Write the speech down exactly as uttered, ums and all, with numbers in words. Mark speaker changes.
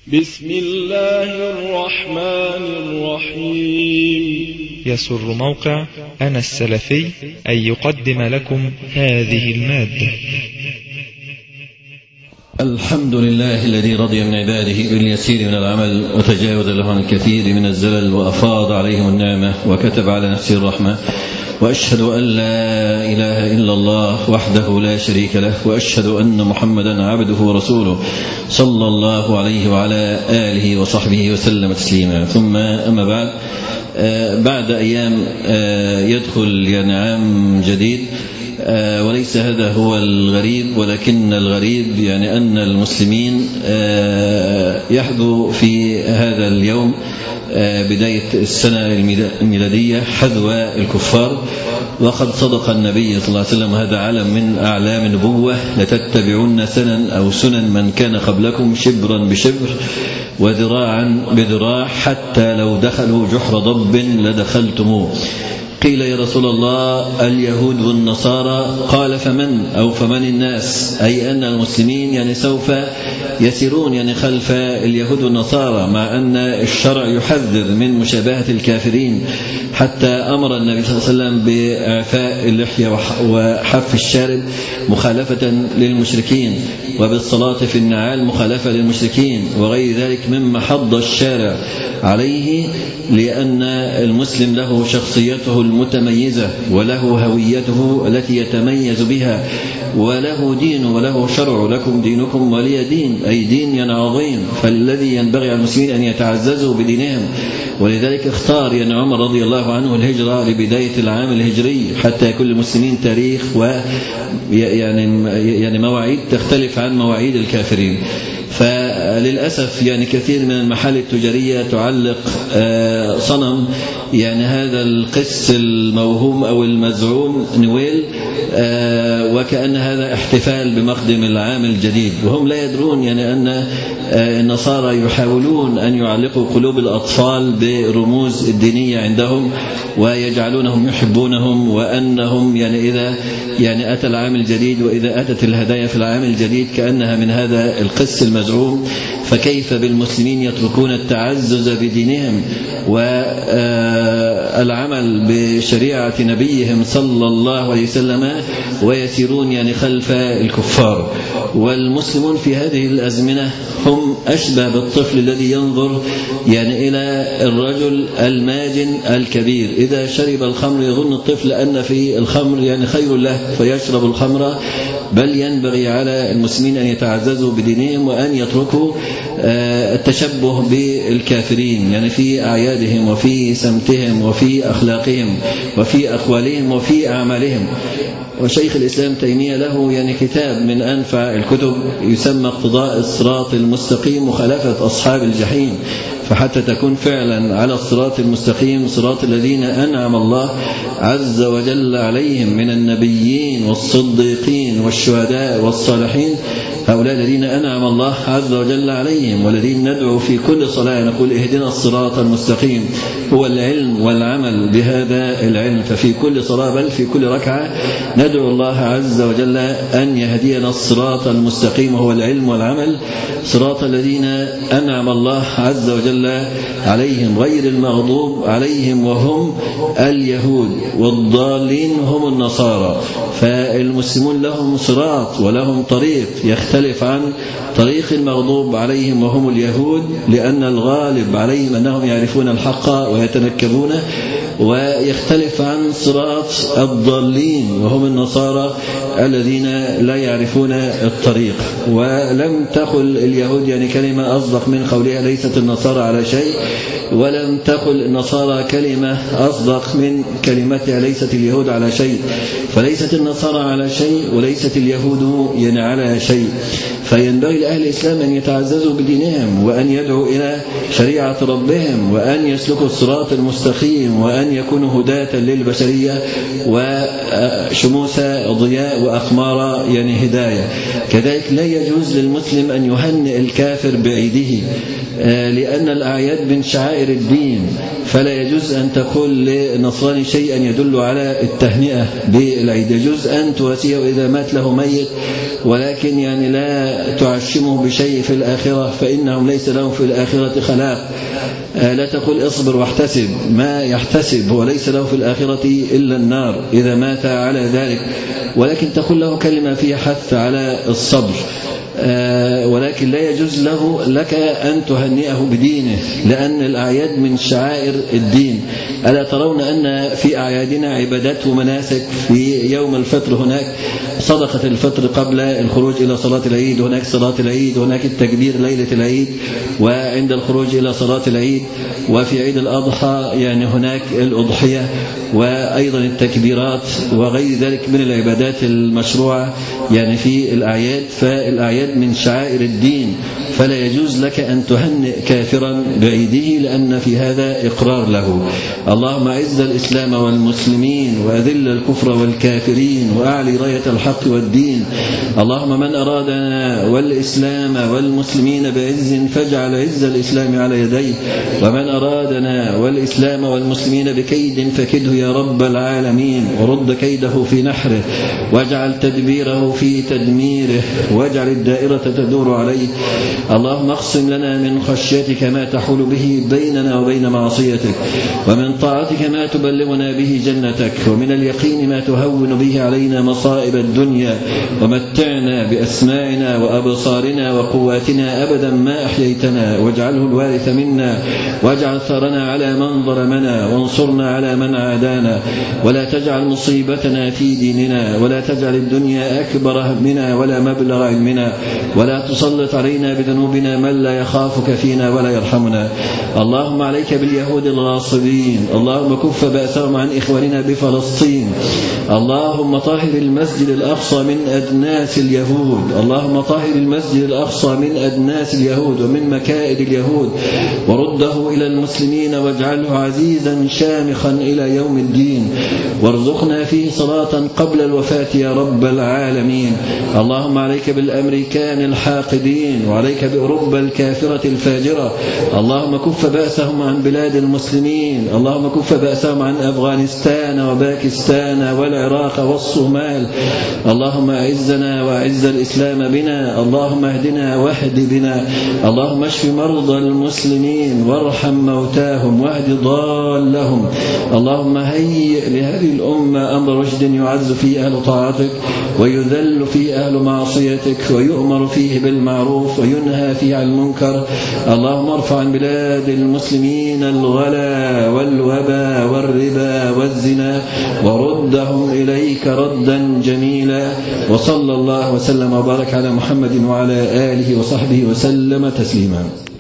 Speaker 1: بسم الله الرحمن الرحيم.
Speaker 2: يسر موقع أنا السلفي أن يقدم لكم هذه المادة.
Speaker 3: الحمد لله الذي رضي من عباده باليسير من العمل وتجاوز له عن الكثير من الزلل وأفاض عليهم النعمة وكتب على نفسه الرحمة، وأشهد أن لا إله إلا الله وحده لا شريك له، وأشهد أن محمدا عبده ورسوله صلى الله عليه وعلى آله وصحبه وسلم تسليما. ثم أما بعد، بعد أيام يدخل يعني عام جديد، وليس هذا هو الغريب، ولكن الغريب يعني أن المسلمين يحذو في هذا اليوم بداية السنة الميلادية حذو الكفار، وقد صدق النبي صلى الله عليه وسلم هذا علم من أعلام النبوة: لتتبعون سنن أو سنن من كان قبلكم شبرا بشبر وذراعا بذراع حتى لو دخلوا جحر ضب لدخلتموه. قيل يا رسول الله اليهود والنصارى؟ قال فمن أو فمن الناس؟ أي أن المسلمين يعني سوف يسيرون يعني خلف اليهود والنصارى، مع أن الشرع يحذر من مشابهة الكافرين، حتى أمر النبي صلى الله عليه وسلم بإعفاء اللحية وحف الشارب مخالفة للمشركين، وبالصلاة في النعال مخالفة للمشركين، وغير ذلك مما حض الشارع عليه، لأن المسلم له شخصيته المتميزة وله هويته التي يتميز بها، وله دين وله شرع: لكم دينكم ولي دين، أي دين عظيم، فالذي ينبغي على المسلمين أن يتعززوا بدينهم. ولذلك اختار يعني عمر رضي الله عنه الهجرة لبداية العام الهجري، حتى يكون المسلمين تاريخ ويعني يعني مواعيد تختلف عن مواعيد الكافرين. فللأسف يعني كثير من المحال التجارية تعلق صنم يعني هذا القس الموهوم أو المزعوم نويل، وكأن هذا احتفال بمقدم العام الجديد، وهم لا يدرون يعني أن النصارى يحاولون أن يعلقوا قلوب الأطفال برموز الدينية عندهم، ويجعلونهم يحبونهم، وأنهم يعني إذا يعني أتى العام الجديد وإذا أتت الهدايا في العام الجديد كأنها من هذا القس المزعوم. فكيف بالمسلمين يتركون التعزز بدينهم والعمل بشريعة نبيهم صلى الله عليه وسلم ويسيرون يعني خلف الكفار؟ والمسلمون في هذه الأزمنة هم أشبه بالطفل الذي ينظر يعني إلى الرجل الماجن الكبير، إذا شرب الخمر يظن الطفل أن في الخمر يعني خير له فيشرب الخمر، بل ينبغي على المسلمين أن يتعززوا بدينهم وأن يتركوا التشبه بالكافرين يعني في أعيادهم وفي سمتهم وفي أخلاقهم وفي أقوالهم وفي أعمالهم. وشيخ الإسلام تيمية له يعني كتاب من أنفع الكتب يسمى اقتضاء الصراط المستقيم مخالفة أصحاب الجحيم، فحتى تكون فعلا على الصراط المستقيم صراط الذين أنعم الله عز وجل عليهم من النبيين والصديقين والشهداء والصالحين، هؤلاء الذين أنعم الله عز وجل عليهم، والذين ندعو في كل صلاة نقول اهدنا الصراط المستقيم، هو العلم والعمل بهذا العلم. ففي كل صلاة بل في كل ركعة ندعو الله عز وجل أن يهدينا الصراط المستقيم، هو العلم والعمل، صراط الذين أنعم الله عز وجل عليهم غير المغضوب عليهم وهم اليهود، والضالين هم النصارى. فالمسلمون لهم صراط ولهم طريق يختلف عن طريق المغضوب عليهم وهم اليهود، لأن الغالب عليهم أنهم يعرفون الحق ويتنكبونه، ويختلف عن صراط الضالين وهم النصارى الذين لا يعرفون الطريق. ولم تقل اليهود يعني كلمة أصدق من قولها ليست النصارى على شيء، ولم تقل النصارى كلمة أصدق من كلمتها ليست اليهود على شيء، فليست النصارى على شيء وليست اليهود يعني على شيء. فينبغي لأهل الإسلام أن يتعززوا بدينهم وأن يدعوا إلى شريعة ربهم وأن يسلكوا الصراط المستقيم وأن يكونوا هداة للبشرية وشموس ضياء وأقمار يعني هداية. كذلك لا يجوز للمسلم أن يهنئ الكافر بعيده، لأن الأعياد من شعائر الدين، فلا يجوز أن تقول للنصراني شيئا يدل على التهنئة بالعيد. يجوز أن تواسيه إذا مات له ميت، ولكن يعني لا تعشمه بشيء في الآخرة فإنهم ليس لهم في الآخرة خلاق. لا تقل اصبر واحتسب، ما يحتسب هو ليس له في الآخرة إلا النار إذا مات على ذلك، ولكن تقول له كلمة فيها حث على الصبر. آه ولكن لا يجوز له لك أن تهنئه بدينه، لأن الأعياد من شعائر الدين. ألا ترون أن في أعيادنا عبادات ومناسك؟ في يوم الفطر هناك صدقة الفطر قبل الخروج إلى صلاة العيد، هناك صلاة العيد، هناك التكبير ليلة العيد وعند الخروج إلى صلاة العيد، وفي عيد الأضحى يعني هناك الأضحية وأيضا التكبيرات وغير ذلك من العبادات المشروعة يعني في الأعياد. فالأعياد من شعائر الدين، فلا يجوز لك أن تهنئ كافرا بعيده لأن في هذا إقرار له. اللهم أعز الإسلام والمسلمين وأذل الكفر والكافرين وأعلي راية الحق والدين. اللهم من أرادنا والإسلام والمسلمين بعز فاجعل عز الإسلام على يديه، ومن أرادنا والإسلام والمسلمين بكيد فكده يا رب العالمين، ورد كيده في نحره، واجعل تدبيره في تدميره، واجعل الدائرة تدور عليه. اللهم اقسم لنا من خشيتك ما تحول به بيننا وبين معصيتك، ومن طاعتك ما تبلغنا به جنتك، ومن اليقين ما تهون به علينا مصائب الدنيا، ومتعنا بأسماعنا وأبصارنا وقواتنا أبدا ما أحييتنا، واجعله الوارث منا، واجعل ثارنا على من ظلمنا، وانصرنا على من عادانا، ولا تجعل مصيبتنا في ديننا، ولا تجعل الدنيا أكبر همنا ولا مبلغ علمنا، ولا تسلط علينا بذنوبنا من لا يخافك فينا ولا يرحمنا. اللهم عليك باليهود الغاصبين، اللهم كف بأسهم عن إخواننا بفلسطين. اللهم طهر المسجد الأقصى من أدناس اليهود، اللهم طهر المسجد الأقصى من أدناس اليهود ومن مكائد اليهود، ورده إلى المسلمين واجعله عزيزا شامخا إلى يوم الدين، وارزقنا فيه صلاة قبل الوفاة يا رب العالمين. اللهم عليك بالأمريكان الحاقدين، وعليك بأوروبا الكافرة الفاجرة. اللهم كف بأسهم عن بلاد المسلمين، اللهم كف بأسهم عن أفغانستان وباكستان والعراق والصومال. اللهم أعزنا وأعز الإسلام بنا، اللهم اهدنا واهد بنا، اللهم اشف مرضى المسلمين وارحم موتاهم واهد ضالهم. اللهم هيئ لهذه الأمة أمر رشد يعز فيه أهل طاعتك ويذل فيه أهل معصيتك، ويؤمر فيه بالمعروف وينهى فيه عن المنكر. اللهم ارفع عن بلاد المسلمين الغلا والوبا والربا والزنا، وردهم إليك ردا جميلا. وصلى الله وسلم وبارك على محمد وعلى آله وصحبه وسلم تسليما.